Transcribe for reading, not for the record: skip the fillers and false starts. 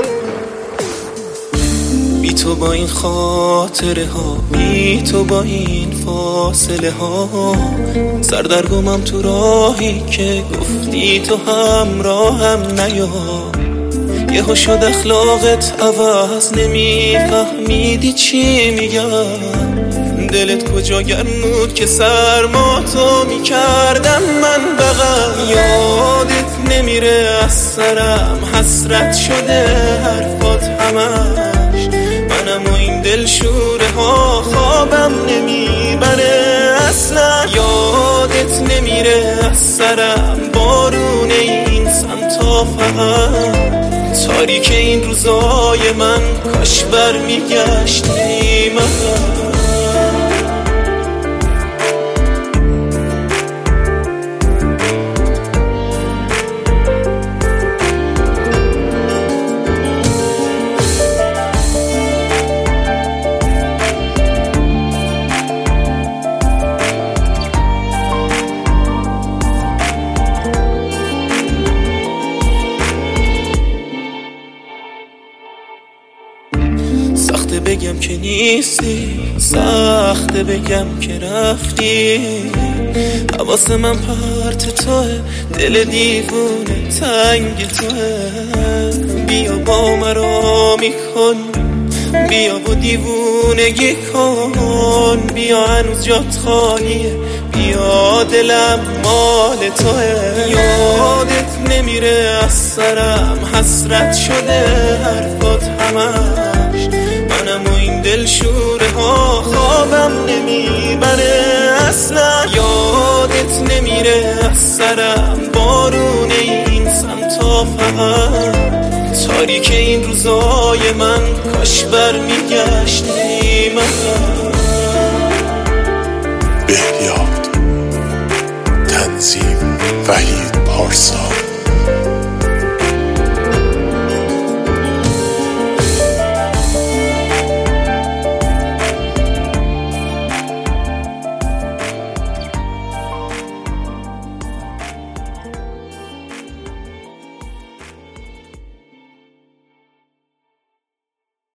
بی تو با این خاطره ها، بی تو با این فاصله ها، سردرگمم تو راهی که گفتی تو همراهم نیا. یهو شد اخلاقت عوض، نمیفهمیدی چی میگم. دلت کجا گرم بود که سرما تو میکردم من بغل. یادت نمیره از سرم حسرت شده حرفات همش. منم و این دل شوره ها خوابم نمیبره اصلا. یادت نمیره از سرم بارون این سمتا فقط. تاریک این روزای من کاش برمیگشتی من. سخته بگم که نیستی، سخته بگم که رفتی. حواس من پرت توه، دل دیوونه تنگ توه. بیا با مرا میکن، بیا و دیوونگی کن. بیا هنوز جات خالیه، بیا دلم مال توه. یادت نمیره از سرم حسرت شده حرفات همش. منم و این دل شوره ها خوابم نمیبره اصلا. یادت نمیره از سرم بارون این سمتا فقط. تاریک این روزای من کاش برمیگشتی من. بهیاد تنظیم وحید پارسا.